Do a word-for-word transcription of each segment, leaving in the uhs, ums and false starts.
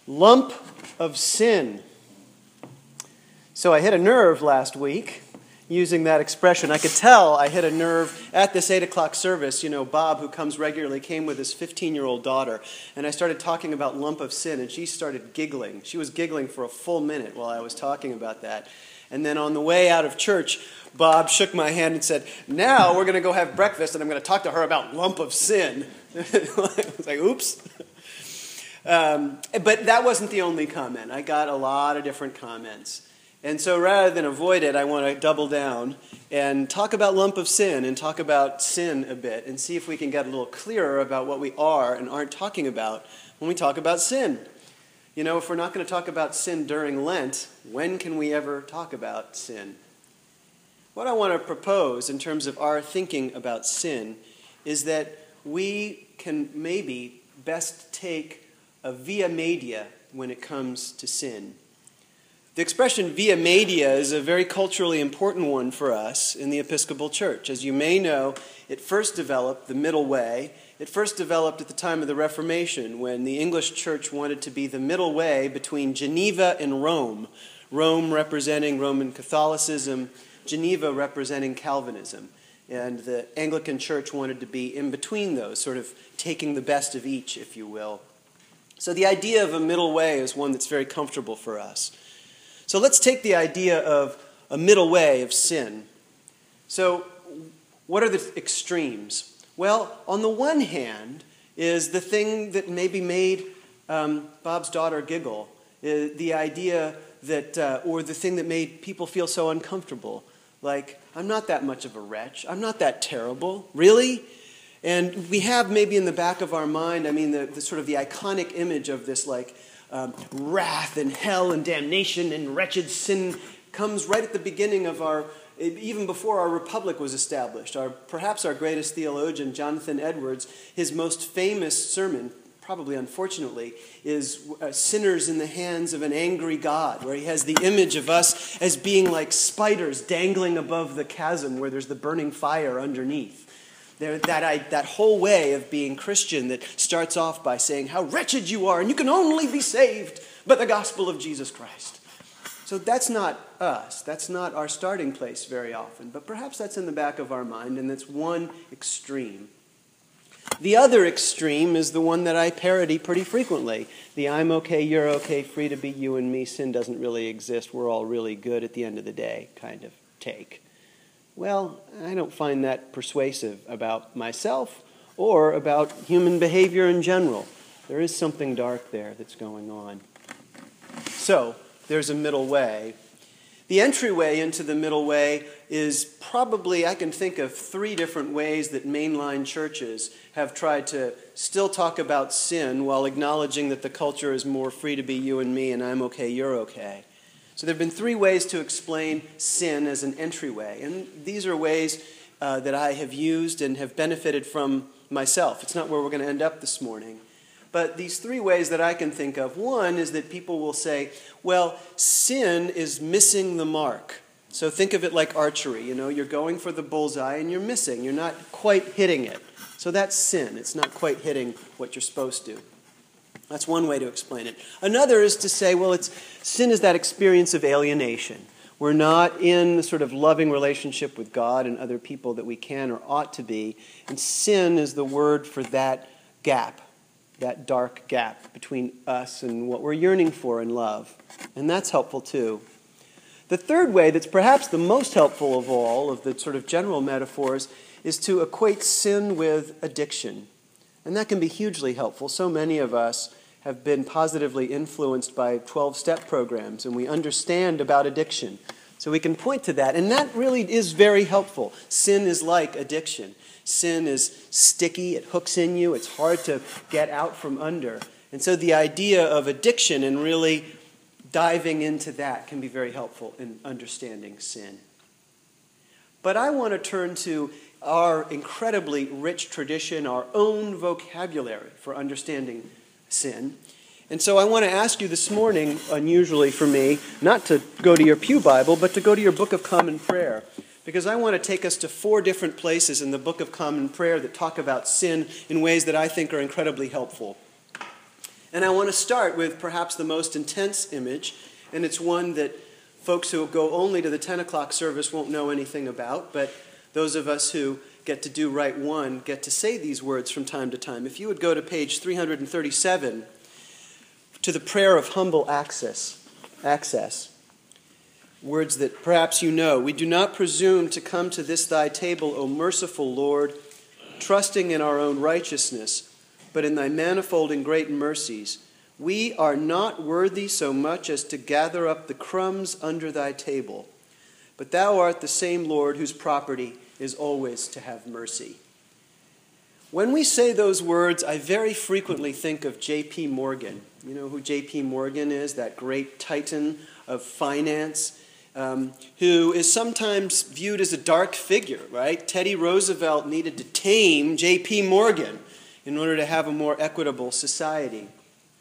Lump of sin. So I hit a nerve last week using that expression. I could tell I hit a nerve at this eight o'clock service. You know, Bob, who comes regularly, came with his fifteen-year-old daughter, and I started talking about lump of sin, and she started giggling. She was giggling for a full minute while I was talking about that. And then on the way out of church, Bob shook my hand and said, now we're going to go have breakfast, and I'm going to talk to her about lump of sin. I was like, oops. Um, but that wasn't the only comment. I got a lot of different comments. And so rather than avoid it, I want to double down and talk about lump of sin and talk about sin a bit and see if we can get a little clearer about what we are and aren't talking about when we talk about sin. You know, if we're not going to talk about sin during Lent, when can we ever talk about sin? What I want to propose in terms of our thinking about sin is that we can maybe best take a via media when it comes to sin. The expression via media is a very culturally important one for us in the Episcopal Church. As you may know, it first developed the middle way. It first developed at the time of the Reformation when the English Church wanted to be the middle way between Geneva and Rome. Rome representing Roman Catholicism, Geneva representing Calvinism. And the Anglican Church wanted to be in between those, sort of taking the best of each, if you will. So the idea of a middle way is one that's very comfortable for us. So let's take the idea of a middle way of sin. So what are the extremes? Well, on the one hand is the thing that maybe made um, Bob's daughter giggle, uh, the idea that, uh, or the thing that made people feel so uncomfortable. Like, I'm not that much of a wretch. I'm not that terrible. Really? And we have maybe in the back of our mind, I mean, the, the sort of the iconic image of this, like, um, wrath and hell and damnation and wretched sin comes right at the beginning of our, even before our republic was established. Our, perhaps our greatest theologian, Jonathan Edwards, his most famous sermon, probably unfortunately, is uh, Sinners in the Hands of an Angry God, where he has the image of us as being like spiders dangling above the chasm where there's the burning fire underneath. There, that, I, that whole way of being Christian that starts off by saying how wretched you are and you can only be saved by the gospel of Jesus Christ. So that's not us. That's not our starting place very often. But perhaps that's in the back of our mind, and that's one extreme. The other extreme is the one that I parody pretty frequently. The I'm okay, you're okay, free to be you and me, sin doesn't really exist, we're all really good at the end of the day kind of take. Well, I don't find that persuasive about myself or about human behavior in general. There is something dark there that's going on. So, there's a middle way. The entryway into the middle way is probably, I can think of three different ways that mainline churches have tried to still talk about sin while acknowledging that the culture is more free to be you and me and I'm okay, you're okay. So there have been three ways to explain sin as an entryway. And these are ways uh, that I have used and have benefited from myself. It's not where we're going to end up this morning. But these three ways that I can think of. One is that people will say, well, sin is missing the mark. So think of it like archery. You know, you're going for the bullseye and you're missing. You're not quite hitting it. So that's sin. It's not quite hitting what you're supposed to. That's one way to explain it. Another is to say, well, it's sin is that experience of alienation. We're not in the sort of loving relationship with God and other people that we can or ought to be. And sin is the word for that gap, that dark gap between us and what we're yearning for in love. And that's helpful too. The third way that's perhaps the most helpful of all of the sort of general metaphors is to equate sin with addiction. And that can be hugely helpful. So many of us have been positively influenced by twelve-step programs, and we understand about addiction. So we can point to that, and that really is very helpful. Sin is like addiction. Sin is sticky, it hooks in you, it's hard to get out from under. And so the idea of addiction and really diving into that can be very helpful in understanding sin. But I want to turn to our incredibly rich tradition, our own vocabulary for understanding sin. And so I want to ask you this morning, unusually for me, not to go to your pew Bible, but to go to your Book of Common Prayer. Because I want to take us to four different places in the Book of Common Prayer that talk about sin in ways that I think are incredibly helpful. And I want to start with perhaps the most intense image, and it's one that folks who go only to the ten o'clock service won't know anything about, but those of us who get to do Rite One get to say these words from time to time. If you would go to page three hundred thirty-seven, to the prayer of humble access, access, words that perhaps you know. We do not presume to come to this thy table, O merciful Lord, trusting in our own righteousness, but in thy manifold and great mercies. We are not worthy so much as to gather up the crumbs under thy table, but thou art the same Lord whose property is always to have mercy. When we say those words, I very frequently think of J P Morgan. You know who J P Morgan is, that great titan of finance, um, who is sometimes viewed as a dark figure, right? Teddy Roosevelt needed to tame J P Morgan in order to have a more equitable society.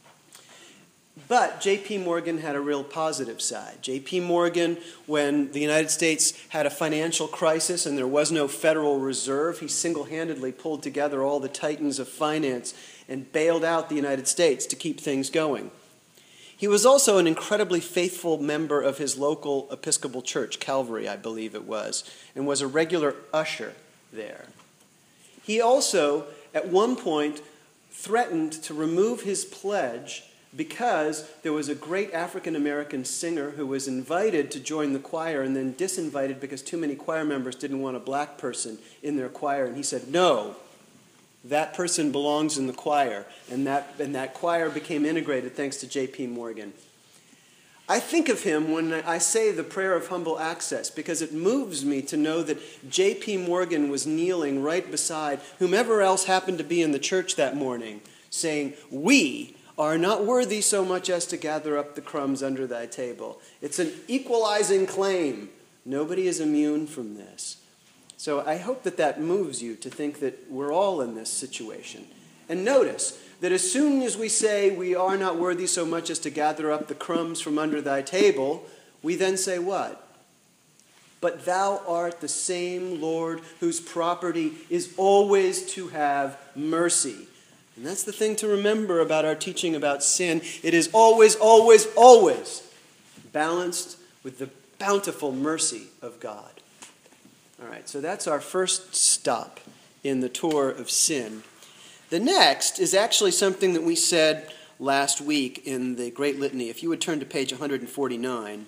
But J P Morgan had a real positive side. J P Morgan, when the United States had a financial crisis and there was no Federal Reserve, he single-handedly pulled together all the titans of finance and bailed out the United States to keep things going. He was also an incredibly faithful member of his local Episcopal church, Calvary, I believe it was, and was a regular usher there. He also, at one point, threatened to remove his pledge because there was a great African-American singer who was invited to join the choir and then disinvited because too many choir members didn't want a black person in their choir. And he said, no, that person belongs in the choir. And that, and that choir became integrated thanks to J P Morgan. I think of him when I say the prayer of humble access because it moves me to know that J P Morgan was kneeling right beside whomever else happened to be in the church that morning, saying, we are not worthy so much as to gather up the crumbs under thy table. It's an equalizing claim. Nobody is immune from this. So I hope that that moves you to think that we're all in this situation. And notice that as soon as we say we are not worthy so much as to gather up the crumbs from under thy table, we then say what? But thou art the same Lord whose property is always to have mercy. And that's the thing to remember about our teaching about sin. It is always, always, always balanced with the bountiful mercy of God. All right, so that's our first stop in the tour of sin. The next is actually something that we said last week in the Great Litany. If you would turn to page one forty-nine.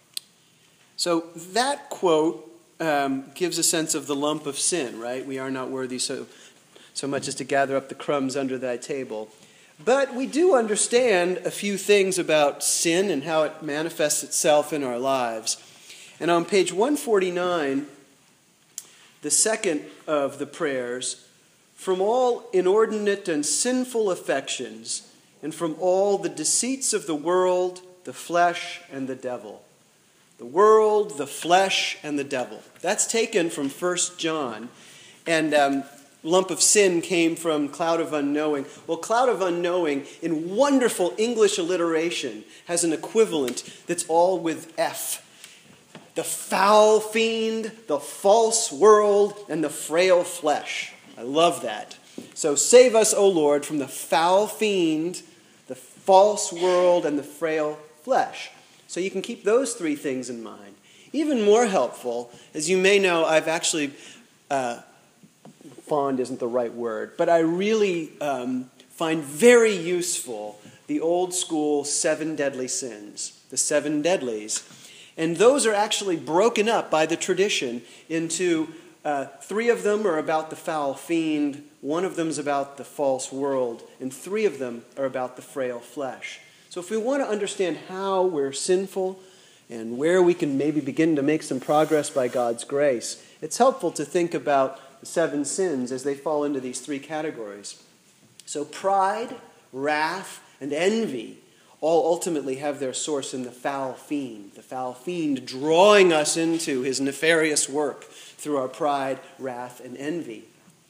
So that quote um, gives a sense of the lump of sin, right? We are not worthy so... so much as to gather up the crumbs under thy table. But we do understand a few things about sin and how it manifests itself in our lives. And on page one forty-nine, the second of the prayers, from all inordinate and sinful affections, and from all the deceits of the world, the flesh, and the devil. The world, the flesh, and the devil. That's taken from First John. And um, lump of sin came from cloud of unknowing. Well, cloud of unknowing, in wonderful English alliteration, has an equivalent that's all with F. The foul fiend, the false world, and the frail flesh. I love that. So save us, O Lord, from the foul fiend, the false world, and the frail flesh. So you can keep those three things in mind. Even more helpful, as you may know, I've actually... Uh, fond isn't the right word, but I really um, find very useful the old school seven deadly sins, the seven deadlies. And those are actually broken up by the tradition into uh, three of them are about the foul fiend, one of them is about the false world, and three of them are about the frail flesh. So if we want to understand how we're sinful and where we can maybe begin to make some progress by God's grace, it's helpful to think about the seven sins as they fall into these three categories. So pride, wrath, and envy all ultimately have their source in the foul fiend. The foul fiend drawing us into his nefarious work through our pride, wrath, and envy.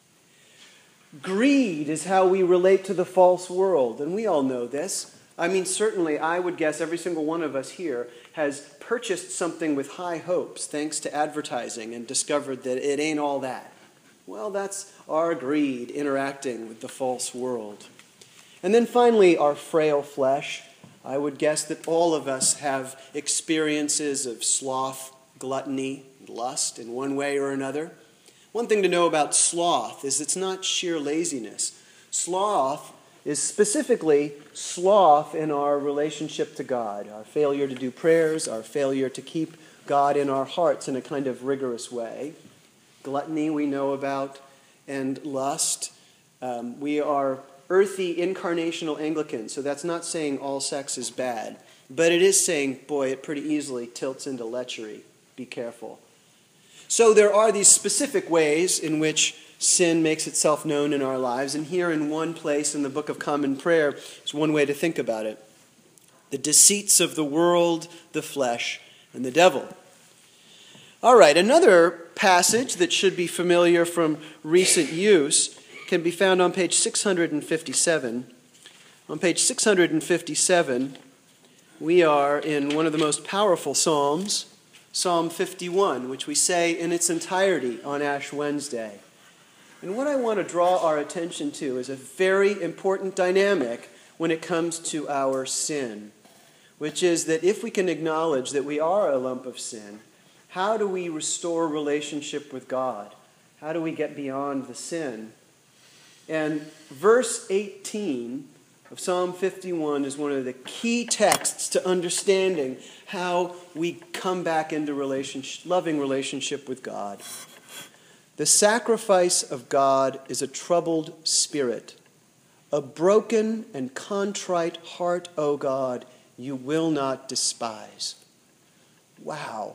Greed is how we relate to the false world, and we all know this. I mean, certainly, I would guess every single one of us here has purchased something with high hopes thanks to advertising and discovered that it ain't all that. Well, that's our greed interacting with the false world. And then finally, our frail flesh. I would guess that all of us have experiences of sloth, gluttony, lust in one way or another. One thing to know about sloth is it's not sheer laziness. Sloth is specifically sloth in our relationship to God, our failure to do prayers, our failure to keep God in our hearts in a kind of rigorous way. Gluttony we know about, and lust. Um, we are earthy incarnational Anglicans, so that's not saying all sex is bad, but it is saying, boy, it pretty easily tilts into lechery. Be careful. So there are these specific ways in which sin makes itself known in our lives, and here in one place in the Book of Common Prayer is one way to think about it. The deceits of the world, the flesh, and the devil. All right, another passage that should be familiar from recent use can be found on page six hundred fifty-seven. On page six hundred fifty-seven, we are in one of the most powerful psalms, Psalm fifty-one, which we say in its entirety on Ash Wednesday. And what I want to draw our attention to is a very important dynamic when it comes to our sin, which is that if we can acknowledge that we are a lump of sin, how do we restore relationship with God? How do we get beyond the sin? And verse eighteen of Psalm fifty-one is one of the key texts to understanding how we come back into relationship, loving relationship with God. The sacrifice of God is a troubled spirit. A broken and contrite heart, O God, you will not despise. Wow.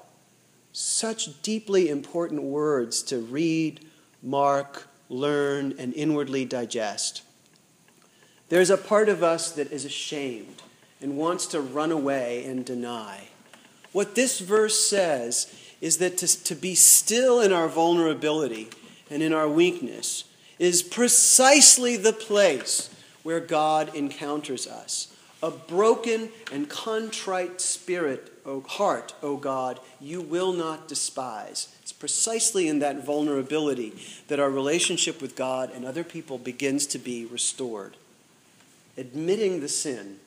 Such deeply important words to read, mark, learn, and inwardly digest. There's a part of us that is ashamed and wants to run away and deny. What this verse says is that to, to be still in our vulnerability and in our weakness is precisely the place where God encounters us. A broken and contrite spirit, O heart, O God, you will not despise. It's precisely in that vulnerability that our relationship with God and other people begins to be restored. Admitting the sin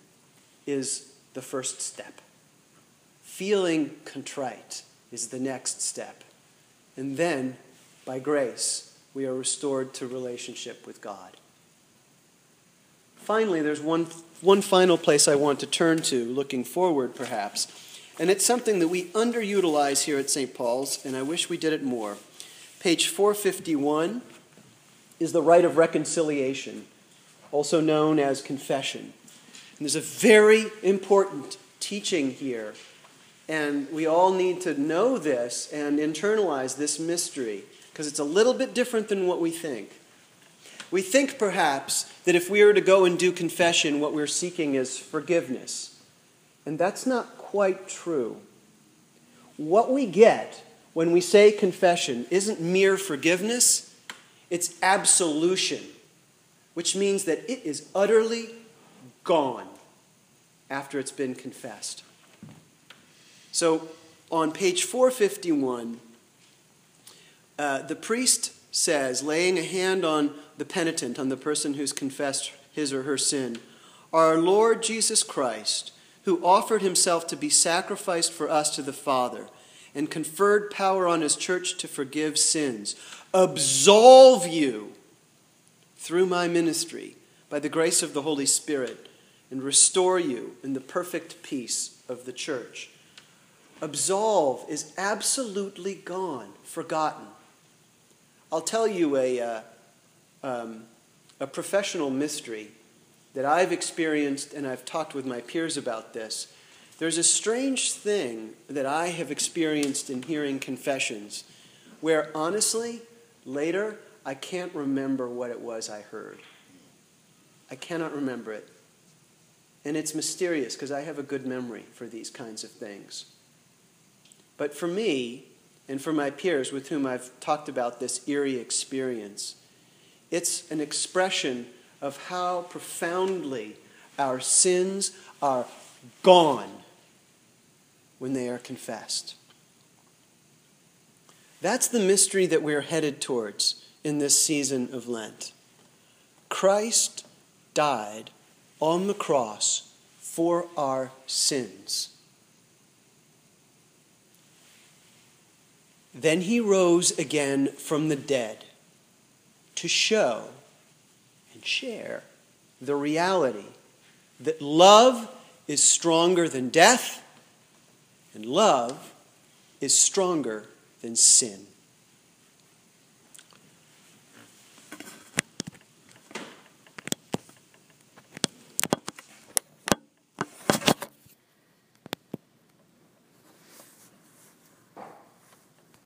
is the first step. Feeling contrite is the next step. And then, by grace, we are restored to relationship with God. Finally, there's one, one final place I want to turn to, looking forward perhaps. And it's something that we underutilize here at Saint Paul's, and I wish we did it more. Page four fifty-one is the rite of reconciliation, also known as confession. And there's a very important teaching here, and we all need to know this and internalize this mystery, because it's a little bit different than what we think. We think perhaps that if we were to go and do confession, what we're seeking is forgiveness. And that's not quite true. What we get when we say confession isn't mere forgiveness, it's absolution, which means that it is utterly gone after it's been confessed. So on page four fifty-one, uh, the priest says, laying a hand on the penitent, on the person who's confessed his or her sin, our Lord Jesus Christ, who offered himself to be sacrificed for us to the Father and conferred power on his church to forgive sins, absolve you through my ministry by the grace of the Holy Spirit and restore you in the perfect peace of the church. Absolve is absolutely gone, forgotten. I'll tell you a, uh, um, a professional mystery that I've experienced, and I've talked with my peers about this. There's a strange thing that I have experienced in hearing confessions where, honestly, later, I can't remember what it was I heard. I cannot remember it. And it's mysterious because I have a good memory for these kinds of things. But for me, and for my peers with whom I've talked about this eerie experience, it's an expression of how profoundly our sins are gone when they are confessed. That's the mystery that we're headed towards in this season of Lent. Christ died on the cross for our sins. Then he rose again from the dead to show and share the reality that love is stronger than death and love is stronger than sin.